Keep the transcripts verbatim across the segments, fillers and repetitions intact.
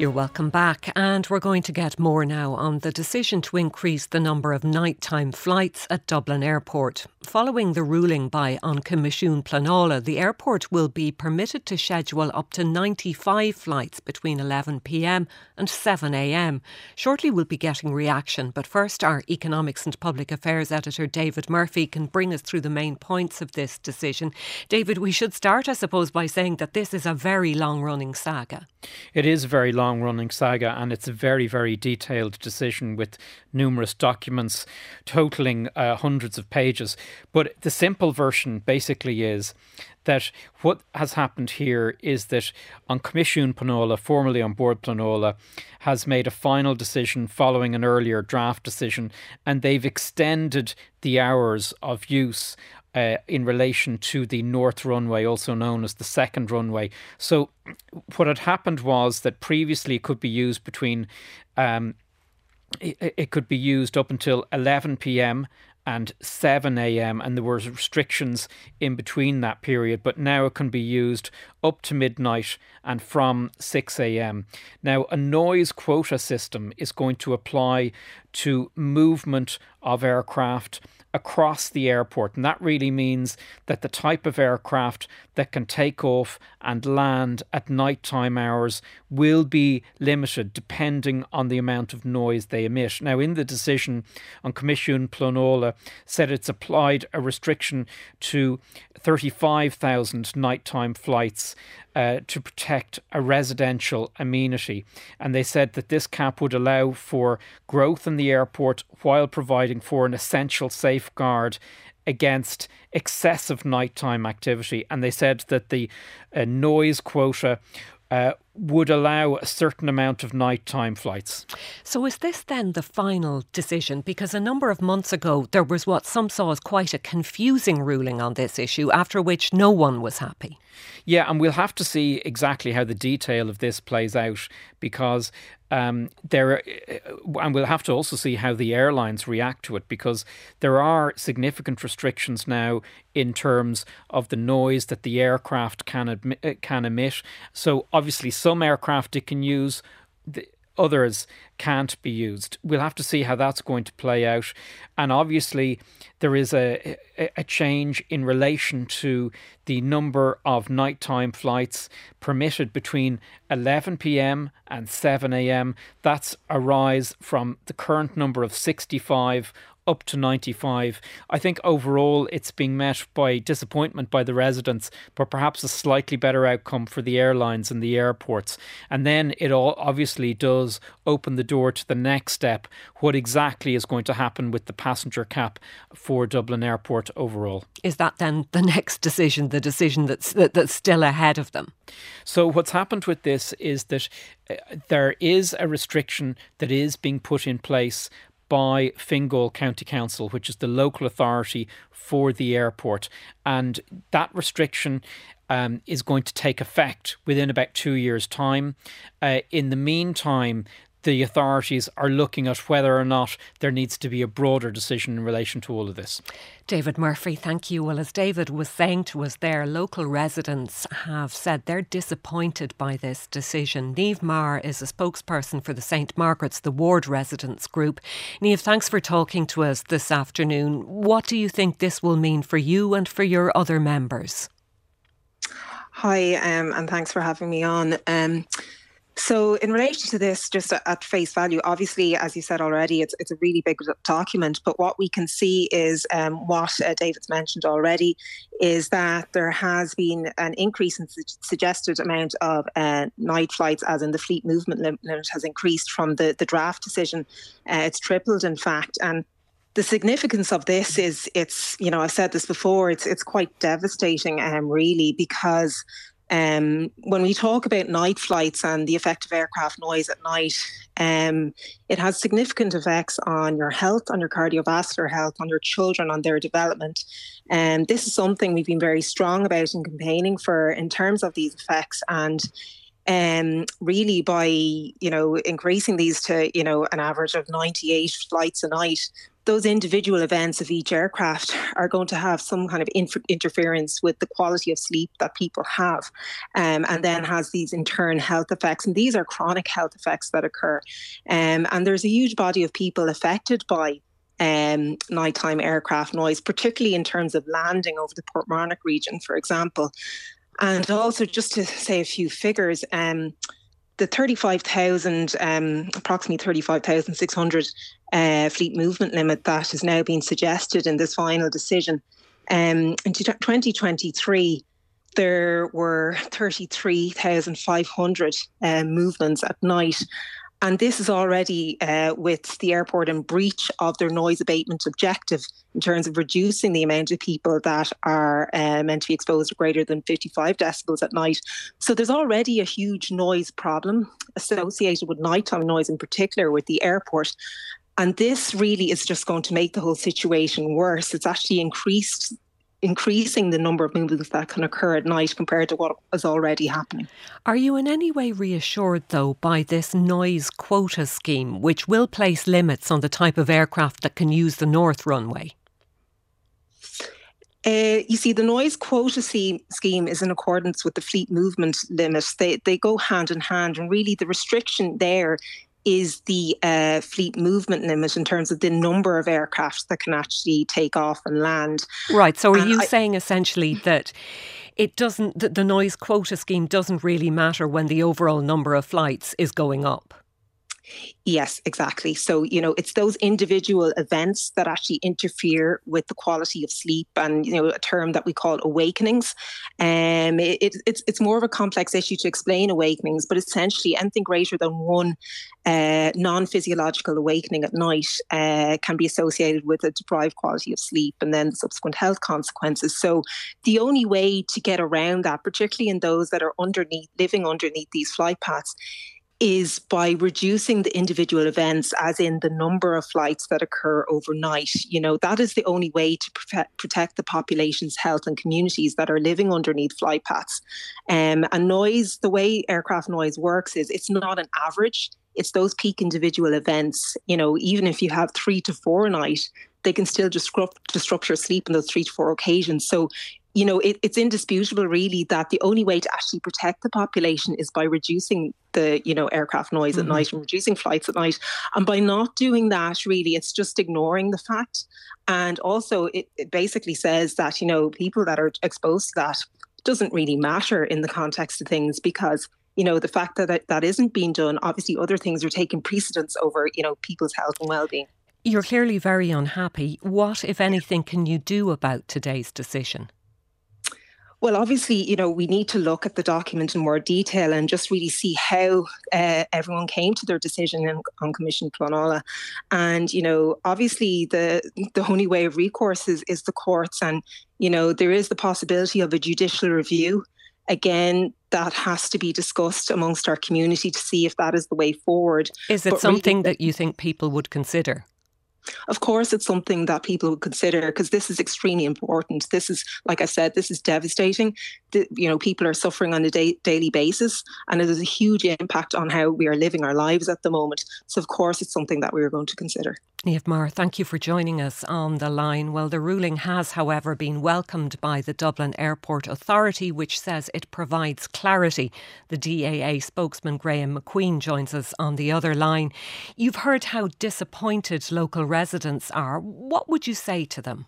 You're welcome back, and we're going to get more now on the decision to increase the number of nighttime flights at Dublin Airport. Following the ruling by An Comisiún Pleanála, the airport will be permitted to schedule up to ninety-five flights between eleven p m and seven a m. Shortly we'll be getting reaction, but first our Economics and Public Affairs editor David Murphy can bring us through the main points of this decision. David, we should start, I suppose, by saying that this is a very long-running saga. It is a very long-running saga, and it's a very, very detailed decision with numerous documents totalling uh, hundreds of pages. But the simple version basically is that what has happened here is that An Comisiún Pleanála, formerly An Bord Pleanála, has made a final decision following an earlier draft decision, and they've extended the hours of use Uh, in relation to the north runway, also known as the second runway. So what had happened was that previously it could be used between, um, it, it could be used up until eleven p m and seven a m, and there were restrictions in between that period, but now it can be used up to midnight and from six a m. Now, a noise quota system is going to apply to movement of aircraft across the airport, and that really means that the type of aircraft that can take off and land at nighttime hours will be limited depending on the amount of noise they emit. Now, in the decision, An Comisiún Pleanála said it's applied a restriction to thirty-five thousand nighttime flights uh, to protect a residential amenity, and they said that this cap would allow for growth in the airport while providing for an essential safeguard against excessive nighttime activity. And they said that the uh, noise quota uh, would allow a certain amount of nighttime flights. So is this then the final decision? Because a number of months ago there was what some saw as quite a confusing ruling on this issue, after which no one was happy. Yeah, and we'll have to see exactly how the detail of this plays out, because um, there, and we'll have to also see how the airlines react to it, because there are significant restrictions now in terms of the noise that the aircraft can admit, can emit. So obviously some aircraft it can use, the others can't be used. We'll have to see how that's going to play out. And obviously there is a, a change in relation to the number of nighttime flights permitted between eleven p m and seven a m. That's a rise from the current number of sixty-five up to ninety-five. I think overall it's being met by disappointment by the residents, but perhaps a slightly better outcome for the airlines and the airports. And then it all obviously does open the door to the next step, what exactly is going to happen with the passenger cap for Dublin Airport overall. Is that then the next decision, the decision that's that, that's still ahead of them? So what's happened with this is that uh, there is a restriction that is being put in place by Fingal County Council, which is the local authority for the airport. And that restriction um, is going to take effect within about two years' time. Uh, in the meantime, the authorities are looking at whether or not there needs to be a broader decision in relation to all of this. David Murphy, thank you. Well, as David was saying to us there, local residents have said they're disappointed by this decision. Niamh Maher is a spokesperson for the Saint Margaret's, the ward residents group. Niamh, thanks for talking to us this afternoon. What do you think this will mean for you and for your other members? Hi, um, and thanks for having me on. Um, So in relation to this, just at face value, obviously, as you said already, it's it's a really big document. But what we can see is um, what uh, David's mentioned already, is that there has been an increase in su- suggested amount of uh, night flights, as in the fleet movement limit has increased from the, the draft decision. Uh, it's tripled, in fact. And the significance of this is, it's, you know, I've said this before, it's it's quite devastating, um, really, because Um, when we talk about night flights and the effect of aircraft noise at night, um, it has significant effects on your health, on your cardiovascular health, on your children, on their development. And this is something we've been very strong about in campaigning for in terms of these effects. And um, really by, you know, increasing these to, you know, an average of ninety-eight flights a night, those individual events of each aircraft are going to have some kind of inf- interference with the quality of sleep that people have, um, and then has these in turn health effects. And these are chronic health effects that occur. Um, and there's a huge body of people affected by um, nighttime aircraft noise, particularly in terms of landing over the Portmarnock region, for example. And also, just to say a few figures, um, the thirty-five thousand, um, approximately thirty-five thousand six hundred uh, fleet movement limit that is now being suggested in this final decision. Um, in twenty twenty-three, there were thirty-three thousand five hundred uh, movements at night. And this is already uh, with the airport in breach of their noise abatement objective in terms of reducing the amount of people that are uh, meant to be exposed to greater than fifty-five decibels at night. So there's already a huge noise problem associated with nighttime noise in particular with the airport. And this really is just going to make the whole situation worse. It's actually increased increasing the number of movements that can occur at night compared to what is already happening. Are you in any way reassured, though, by this noise quota scheme, which will place limits on the type of aircraft that can use the north runway? Uh, you see, the noise quota scheme is in accordance with the fleet movement limits. They, they go hand in hand, and really the restriction there is the uh, fleet movement limit in terms of the number of aircraft that can actually take off and land. Right. So are and you I, saying essentially that it doesn't, that the noise quota scheme doesn't really matter when the overall number of flights is going up? Yes, exactly. So, you know, it's those individual events that actually interfere with the quality of sleep, and, you know, a term that we call awakenings. Um, it, it, it's it's more of a complex issue to explain awakenings, but essentially anything greater than one uh, non-physiological awakening at night uh, can be associated with a deprived quality of sleep and then the subsequent health consequences. So the only way to get around that, particularly in those that are underneath, living underneath these flight paths, is by reducing the individual events, as in the number of flights that occur overnight. You know, that is the only way to protect, protect the population's health and communities that are living underneath flight paths. Um, and noise, the way aircraft noise works is it's not an average. It's those peak individual events. You know, even if you have three to four a night, they can still disrupt, disrupt your sleep in those three to four occasions. So, you know, it, it's indisputable, really, that the only way to actually protect the population is by reducing the, you know, aircraft noise mm-hmm. at night and reducing flights at night. And by not doing that, really, it's just ignoring the fact. And also, it, it basically says that, you know, people that are exposed to that doesn't really matter in the context of things, because, you know, the fact that that, that isn't being done, obviously other things are taking precedence over, you know, people's health and well-being. You're clearly very unhappy. What, if anything, can you do about today's decision? Well, obviously, you know, we need to look at the document in more detail and just really see how uh, everyone came to their decision in, on Commission Pleanála. And, you know, obviously the the only way of recourse is, is the courts. And, you know, there is the possibility of a judicial review. Again, that has to be discussed amongst our community to see if that is the way forward. Is it but something really, that you think people would consider? Of course, it's something that people would consider, because this is extremely important. This is, like I said, this is devastating. The, you know, people are suffering on a day, daily basis, and it has a huge impact on how we are living our lives at the moment. So, of course, it's something that we are going to consider. Niamh Maher, thank you for joining us on the line. Well, the ruling has, however, been welcomed by the Dublin Airport Authority, which says it provides clarity. The D A A spokesman Graham McQueen joins us on the other line. You've heard how disappointed local residents are. What would you say to them?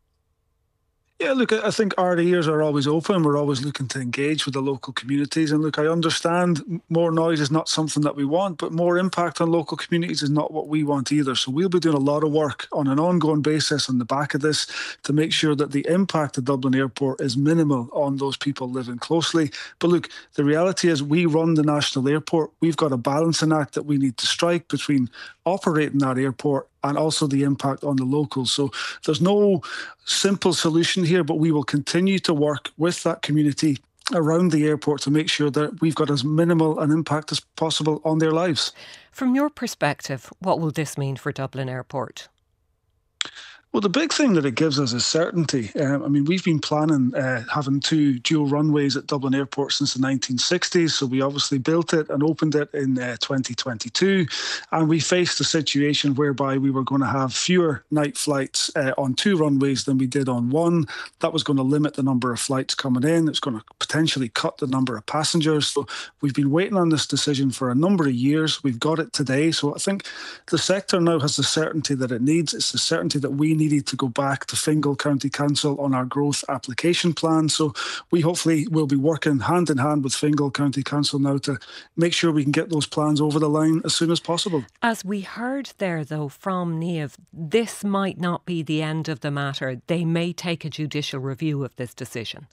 Yeah, look, I think our ears are always open. We're always looking to engage with the local communities. And look, I understand more noise is not something that we want, but more impact on local communities is not what we want either. So we'll be doing a lot of work on an ongoing basis on the back of this to make sure that the impact of Dublin Airport is minimal on those people living closely. But look, the reality is we run the national airport. We've got a balancing act that we need to strike between operating that airport and also the impact on the locals. So there's no simple solution here, but we will continue to work with that community around the airport to make sure that we've got as minimal an impact as possible on their lives. From your perspective, what will this mean for Dublin Airport? Well, the big thing that it gives us is certainty. Um, I mean, we've been planning uh, having two dual runways at Dublin Airport since the nineteen sixties. So we obviously built it and opened it in uh, twenty twenty-two. And we faced a situation whereby we were going to have fewer night flights uh, on two runways than we did on one. That was going to limit the number of flights coming in. It's going to potentially cut the number of passengers. So we've been waiting on this decision for a number of years. We've got it today. So I think the sector now has the certainty that it needs. It's the certainty that we need needed to go back to Fingal County Council on our growth application plan. So we hopefully will be working hand in hand with Fingal County Council now to make sure we can get those plans over the line as soon as possible. As we heard there, though, from Niamh, this might not be the end of the matter. They may take a judicial review of this decision.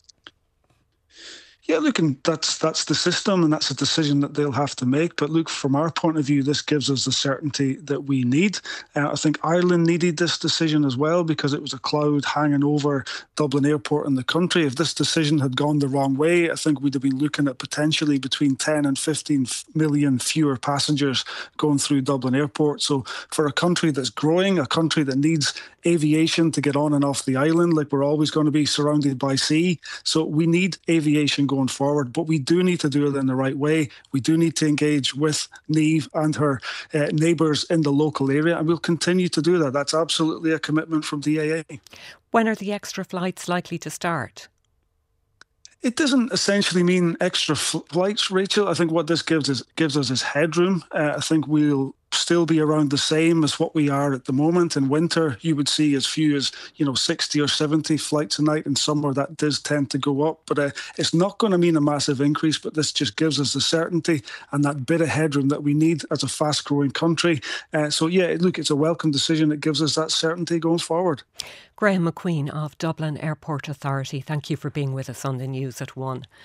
Yeah, look, and that's that's the system and that's a decision that they'll have to make. But look, from our point of view, this gives us the certainty that we need. Uh, I think Ireland needed this decision as well because it was a cloud hanging over Dublin Airport and the country. If this decision had gone the wrong way, I think we'd have been looking at potentially between ten and fifteen million fewer passengers going through Dublin Airport. So for a country that's growing, a country that needs aviation to get on and off the island, like we're always going to be surrounded by sea. So we need aviation going forward, but we do need to do it in the right way. We do need to engage with Niamh and her uh, neighbours in the local area, and we'll continue to do that. That's absolutely a commitment from D A A. When are the extra flights likely to start? It doesn't essentially mean extra flights, Rachel. I think what this gives us gives us is headroom. Uh, I think we'll still be around the same as what we are at the moment. In winter, you would see as few as, you know, sixty or seventy flights a night. In summer, that does tend to go up. But uh, it's not going to mean a massive increase, but this just gives us the certainty and that bit of headroom that we need as a fast-growing country. Uh, so, yeah, look, it's a welcome decision. It gives us that certainty going forward. Graham McQueen of Dublin Airport Authority, thank you for being with us on the news at one.